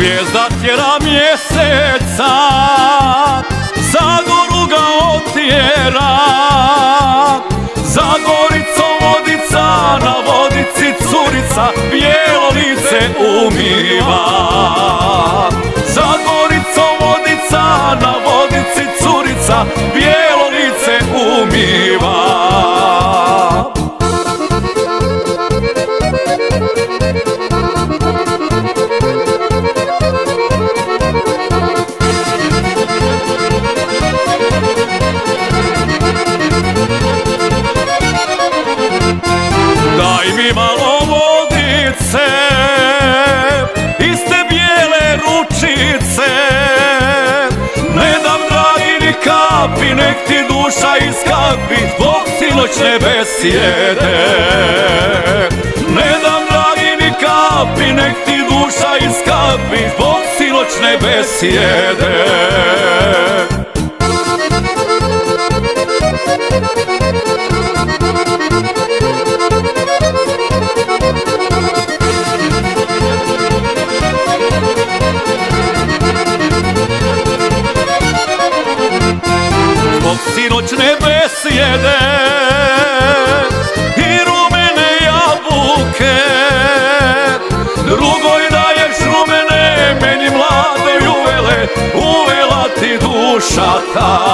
Zvijezda tjera mjeseca, Zagoru ga otjera. Zagoricom vodica, na vodici curica, bijelo lice umiva. Zagoricom vodica, na vodici curica, bijelo lice umiva. Daj mi malo vodice iz te bijele ručice, ne dam dragi ni kapi, nek ti duša iskapi zbog sinoćne besjede. Ne dam dragi ni kapi, nek ti duša iskapi zbog sinoćne besjede. Zbog sinoćne besjede i rumene jabuke, drugoj daješ rumene, meni mladoj uvela ti duša ta.